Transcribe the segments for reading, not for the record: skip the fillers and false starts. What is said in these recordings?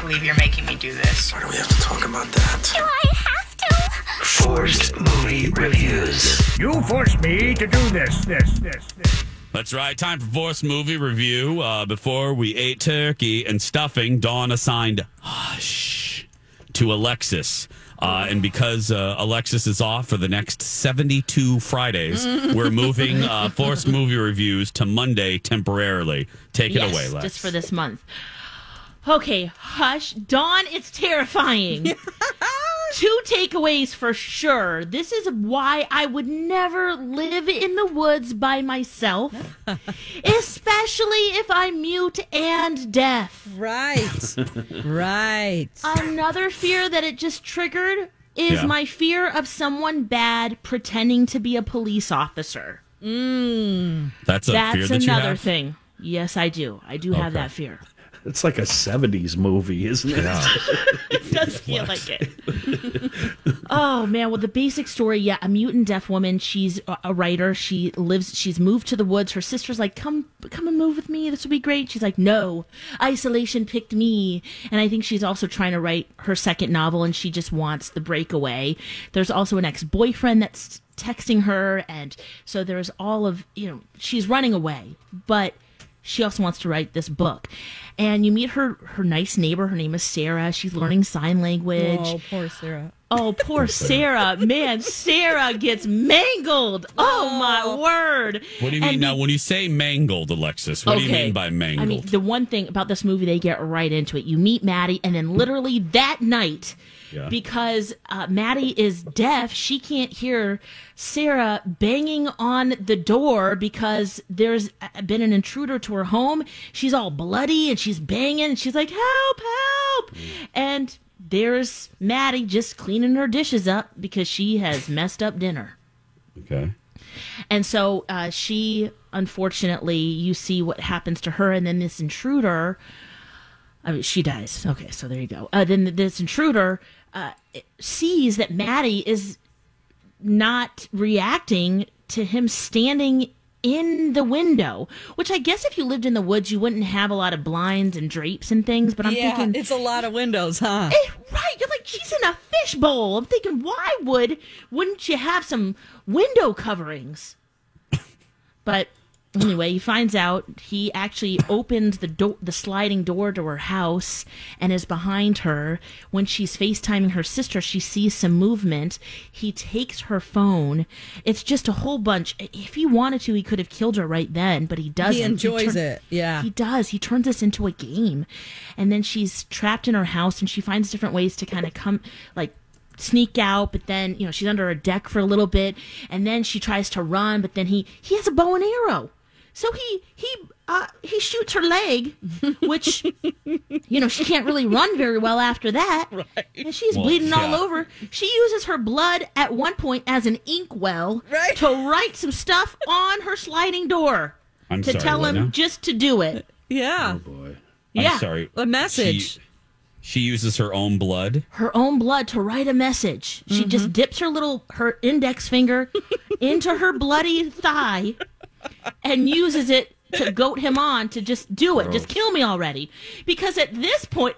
believe you're making me do this. Why do we have to talk about that? Do I have to? Forced Movie Reviews. You forced me to do this. That's right. Time for Forced Movie Review. Before we ate turkey and stuffing, Dawn assigned Hush to Alexis. And because Alexis is off for the next 72 Fridays, we're moving Forced Movie Reviews to Monday temporarily. Take it away, Lex. Just for this month. Okay, Hush. Dawn, it's terrifying. 2 takeaways for sure. This is why I would never live in the woods by myself, especially if I'm mute and deaf. Right. Right. Another fear that it just triggered is my fear of someone bad pretending to be a police officer. That's fear that you another have? thing. Yes, I do. I do have that fear. It's like a 70s movie, isn't it? Yeah. It does feel like it. Oh, man. Well, the basic story, a mute and deaf woman. She's a writer. She's moved to the woods. Her sister's like, come and move with me. This would be great. She's like, no, isolation picked me. And I think she's also trying to write her second novel, and she just wants the breakaway. There's also an ex-boyfriend that's texting her. And so there's all of, she's running away. But she also wants to write this book. And you meet her nice neighbor. Her name is Sarah. She's learning sign language. Oh, poor Sarah. Oh, poor Sarah. Man, Sarah gets mangled. Oh, my word. What do you mean now? When you say mangled, Alexis, what do you mean by mangled? I mean, the one thing about this movie, they get right into it. You meet Maddie, and then literally that night, because Maddie is deaf, she can't hear Sarah banging on the door because there's been an intruder to her home. She's all bloody, and she's banging, and she's like, help, help. And there's Maddie just cleaning her dishes up because she has messed up dinner. Okay. And so she, unfortunately, you see what happens to her, and then this intruder, she dies. Okay, so there you go. Then this intruder sees that Maddie is not reacting to him standing in the window, which I guess if you lived in the woods, you wouldn't have a lot of blinds and drapes and things, but I'm thinking... it's a lot of windows, huh? Right, you're like, she's in a fishbowl. I'm thinking, why wouldn't you have some window coverings? But anyway, he finds out. He actually opens the sliding door to her house and is behind her. When she's FaceTiming her sister, she sees some movement. He takes her phone. It's just a whole bunch. If he wanted to, he could have killed her right then, but he doesn't. He enjoys it. Yeah. He does. He turns this into a game. And then she's trapped in her house, and she finds different ways to kind of sneak out, but then, she's under a deck for a little bit, and then she tries to run, but then he has a bow and arrow. So he shoots her leg, which, she can't really run very well after that. Right. And she's bleeding all over. She uses her blood at one point as an inkwell to write some stuff on her sliding door. Tell him just to do it. Yeah. Oh, boy. I'm sorry. A message. She uses her own blood? Her own blood to write a message. She just dips her index finger into her bloody thigh and uses it to goat him on to just do it. Just kill me already. Because at this point,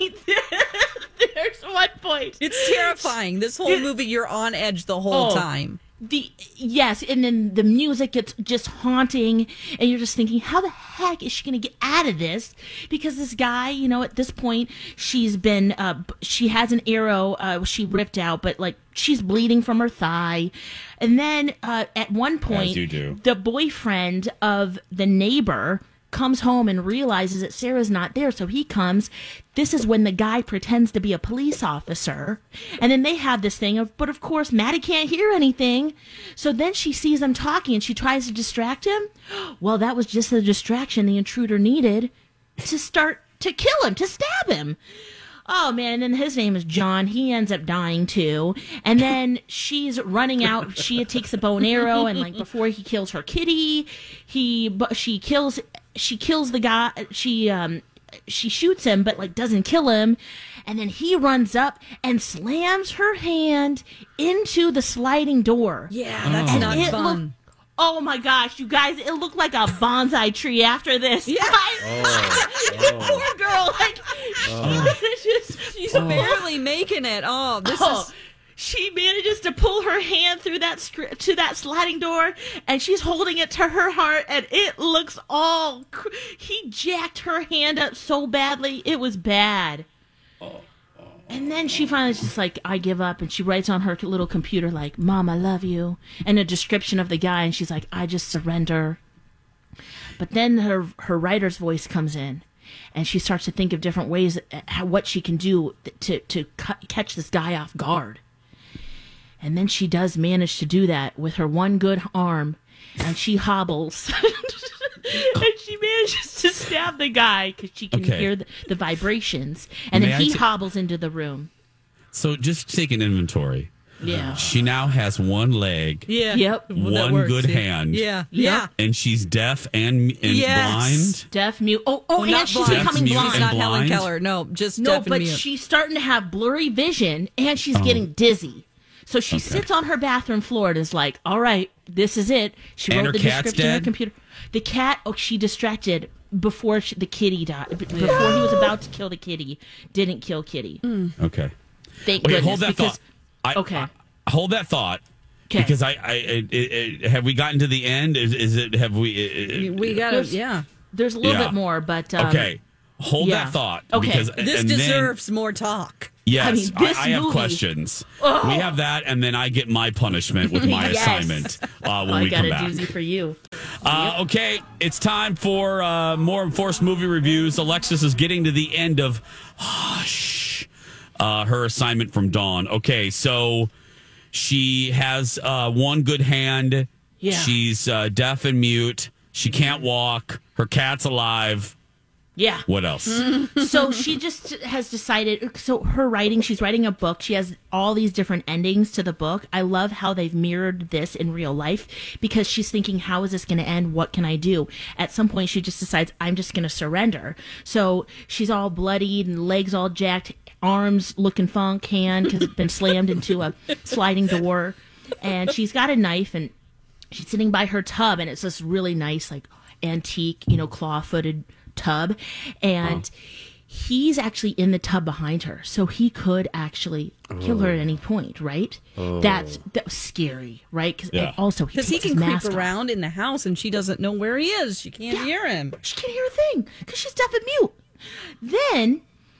there's one point. It's terrifying. This whole movie, you're on edge the whole time. Yes, and then the music gets just haunting, and you're just thinking, how the heck is she going to get out of this? Because this guy, at this point, she's been, she has an arrow she ripped out, but she's bleeding from her thigh. And then at one point, as you do, the boyfriend of the neighbor comes home and realizes that Sarah's not there, so he comes. This is when the guy pretends to be a police officer, and then they have this thing but of course Maddie can't hear anything, so then she sees them talking and she tries to distract him. Well, that was just the distraction the intruder needed to start to kill him, to stab him. Oh, man, and then his name is John. He ends up dying, too. And then she's running out. She takes a bow and arrow, and, before he kills her kitty, she kills the guy. She shoots him, but, doesn't kill him. And then he runs up and slams her hand into the sliding door. Yeah, that's not fun. Oh my gosh, you guys, it looked like a bonsai tree after this. Yeah. Poor girl, barely making it. Oh, this is. She manages to pull her hand through to that sliding door, and she's holding it to her heart, and it looks all. He jacked her hand up so badly, it was bad. And then she finally just like, I give up, and she writes on her little computer like, "Mom, I love you," and a description of the guy, and she's like, "I just surrender." But then her writer's voice comes in, and she starts to think of different ways, what she can do to catch this guy off guard. And then she does manage to do that with her one good arm, and she hobbles. And she manages to stab the guy because she can hear the vibrations. And then he hobbles into the room. So just taking inventory. Yeah. She now has one leg. Yeah. Yep. One good hand. Yeah. Yeah. And she's deaf and blind. Deaf, mute. Oh, Well, and not she's blind. becoming Mute blind. She's not and Helen blind? Keller. No, just No, deaf and but mute. she's starting to have blurry vision, and she's getting dizzy. So she sits on her bathroom floor and is like, all right, this is it. She And wrote her the cat's description on her dead? computer. The cat, she distracted before the kitty died. Before he was about to kill the kitty. Didn't kill Kitty. Okay. Thank Wait, goodness. hold that because, thought. Okay. Hold that thought. 'Kay. Because have we gotten to the end? Is it? Have we? we got to, There's a little Yeah. bit more, but Okay. Hold yeah. that thought. Okay. Because, This and then- deserves more talk. Yes, I mean, this I have movie- questions. We have that, and then I get my punishment with my Yes. assignment when I we got come a back. doozy for you. Okay, it's time for more Forced movie reviews. Alexis is getting to the end of her assignment from Dawn. Okay, so she has one good hand. Yeah. She's deaf and mute. She can't walk. Her cat's alive. Yeah. What else? So she just has decided, so her writing, she's writing a book. She has all these different endings to the book. I love how they've mirrored this in real life because she's thinking, how is this going to end? What can I do? At some point, she just decides, I'm just going to surrender. So she's all bloodied and legs all jacked, arms looking funk, hand because it's been slammed into a sliding door. And she's got a knife and she's sitting by her tub, and it's this really nice, like, antique, claw-footed tub, and he's actually in the tub behind her, so he could actually kill her at any point, right? That was scary, right? Yeah. Also, Because he takes his can creep mask off. around in the house and she doesn't know where he is. She can't hear him. She can't hear a thing because she's deaf and mute. Then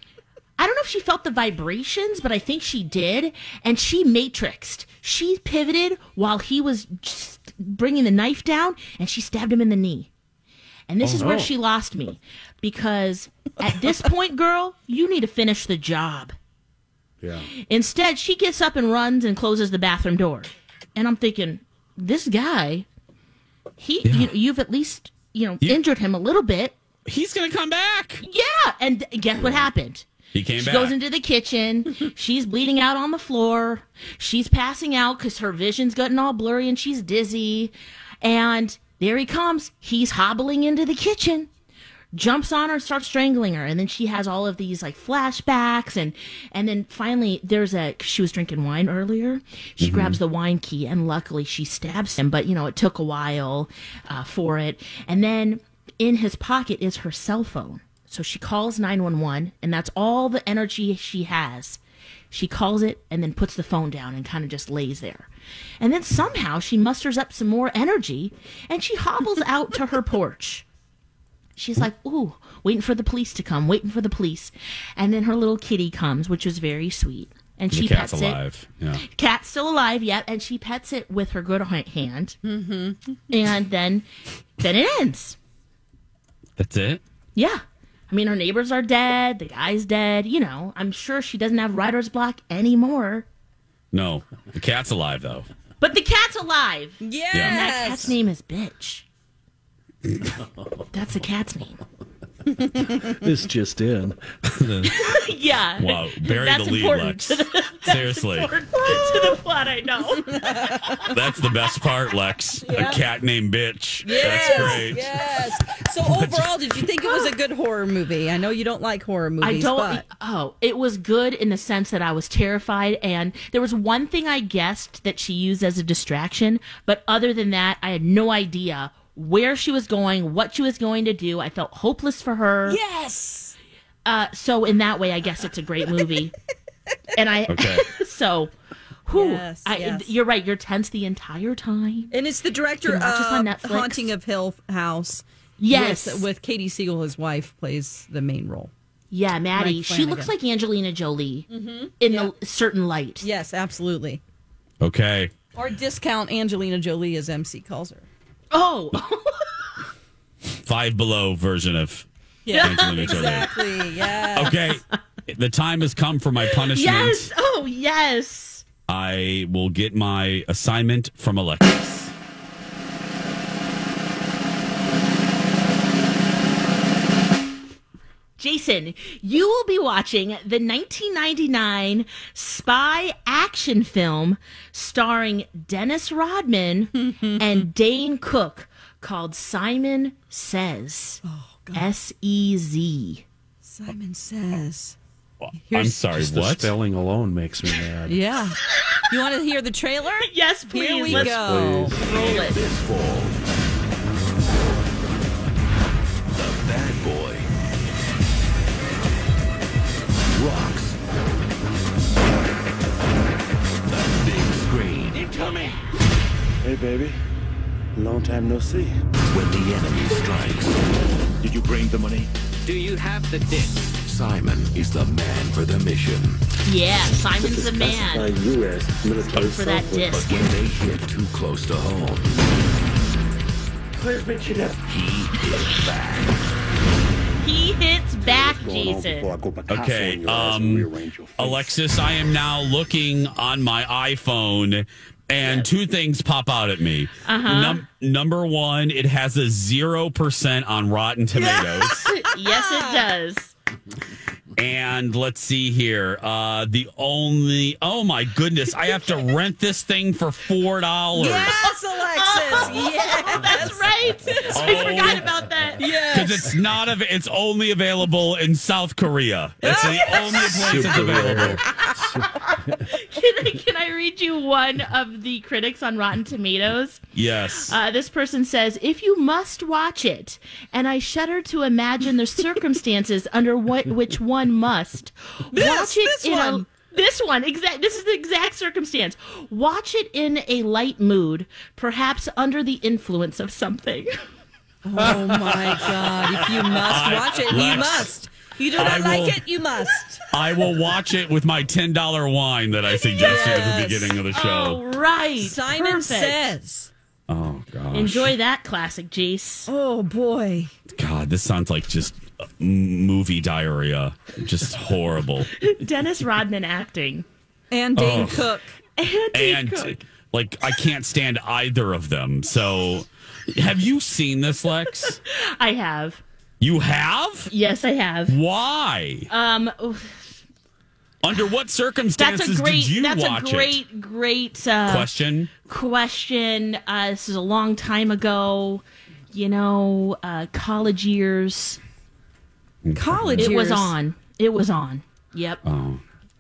I don't know if she felt the vibrations, but I think she did, and she matrixed. She pivoted while he was just bringing the knife down, and she stabbed him in the knee. And this is where she lost me, because at this point, girl, you need to finish the job. Yeah. Instead, she gets up and runs and closes the bathroom door. And I'm thinking, this guy, you've at least, injured him a little bit. He's gonna come back. Yeah. And guess what happened? He came She back. goes into the kitchen. She's bleeding out on the floor. She's passing out because her vision's getting all blurry and she's dizzy. And there he comes. He's hobbling into the kitchen, jumps on her, starts strangling her. And then she has all of these like flashbacks. And then finally she was drinking wine earlier. She grabs the wine key and luckily she stabs him. But, it took a while for it. And then in his pocket is her cell phone. So she calls 911, and that's all the energy she has. She calls it and then puts the phone down and kind of just lays there. And then somehow she musters up some more energy, and she hobbles out to her porch. She's like, ooh, waiting for the police to come, waiting for the police. And then her little kitty comes, which was very sweet. And The she cat's pets alive. it. Yeah. Cat's still alive, yet, and she pets it with her good hand. Mm-hmm. And then it ends. That's it. Yeah. I mean, her neighbors are dead. The guy's dead. I'm sure she doesn't have writer's block anymore. No, the cat's alive though. But the cat's alive. Yes. And that cat's name is Bitch. That's the cat's name. This just in. Yeah. Wow, bury That's the lead, important Lex. to the, Seriously, important to the plot, I know. that's the best part, Lex. A cat named Bitch. Yes, That's great. Yes. So overall, did you think it was a good horror movie? I know you don't like horror movies, but it was good in the sense that I was terrified, and there was one thing I guessed that she used as a distraction, but other than that, I had no idea where she was going, what she was going to do. I felt hopeless for her. yes. So in that way, I guess it's a great movie. And Okay. So, whew, Yes, yes. You're right. You're tense the entire time. And it's the director You can watch this on of Netflix. Haunting of Hill House. Yes. With Katie Siegel, his wife, plays the main role. Yeah, Maddie. Mike She Flanagan. looks like Angelina Jolie in a certain light. Yes, absolutely. Okay. Or discount Angelina Jolie, as MC calls her. Oh, Five Below version of Yeah, Angelina Jolie. exactly. Yeah. Okay. The time has come for my punishment. yes. Oh, yes. I will get my assignment from Alexis. Jason, you will be watching the 1999 spy action film starring Dennis Rodman and Dane Cook called Simon Says. Oh, God. S-E-Z. Simon Says. I'm sorry, Just the what? spelling alone makes me mad. Yeah. You want to hear the trailer? Yes, please. Here we Let's go. please. roll it. This fall, the bad boy rocks the big screen. Incoming! Hey, baby. Long time no see. When the enemy strikes, Did you bring the money? Do you have the disc? Simon is the man for the mission. Yeah, Simon's the man. U.S. military For that software. disc. When they hit too close to home, Where's Mitchell? he hits back. He hits back, Going on Jason. before I go Picasso Okay, on your ass and rearrange your face. Alexis, I am now looking on my iPhone, and two things pop out at me. Number one, it has a 0% on Rotten Tomatoes. Yes, it does. And let's see here. Oh my goodness, I have to rent this thing for $4. Yes, Alexis. Yes. That's right. I forgot about that. Because it's only available in South Korea. It's the only place it's available. Can I read you one of the critics on Rotten Tomatoes? Yes. This person says, if you must watch it, and I shudder to imagine the circumstances under which one must, watch it this in one. this is the exact circumstance. Watch it in a light mood, perhaps under the influence of something. Oh, my God. If you must watch it, you Lex, must. If you do I not like will- it, you must. I will watch it with my $10 wine that I suggested at the Yes. beginning of the Oh, show. right. Simon Perfect. Says. Oh, gosh. Enjoy that classic, Jace. Oh, boy. God, this sounds like just movie diarrhea. Just horrible. Dennis Rodman acting. And Dane Oh. Cook. And Cook. Like, I can't stand either of them. So, have you seen this, Lex? I have. You have? Yes, I have. Why? Under what That's circumstances a great. did you That's watch a great, it? great Question. question. This is a long time ago. College years. College It years. was on. It was on. Yep. Oh,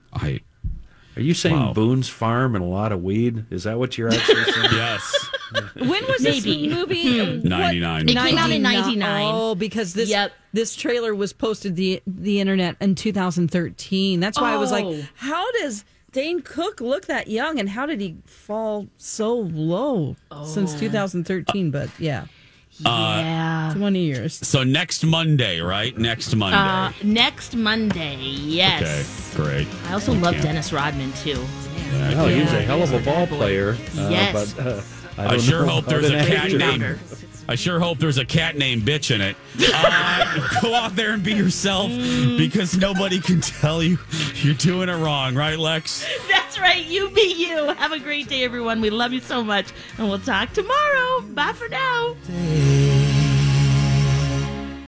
Are you saying Wow. Boone's Farm and a lot of weed? Is that what you're actually saying? yes. When was Maybe. this movie? 99. It came out in 99. Oh, because this Yep. this trailer was posted the internet in 2013. That's why I was like, Oh. how does Dane Cook look that young, and how did he fall so low since 2013? But yeah, Yeah. 20 years. So next Monday, right? Next Monday. Next Monday. Yes. Okay, great. I also love Yeah. Dennis Rodman too. Oh, he's a hell of a ball player. Yes. But, I I don't sure know hope about there's an a cat actor. named. I sure hope there's a cat named Bitch in it. Go out there and be yourself because nobody can tell you you're doing it wrong, right, Lex? That's right. You be you. Have a great day, everyone. We love you so much, and we'll talk tomorrow. Bye for now.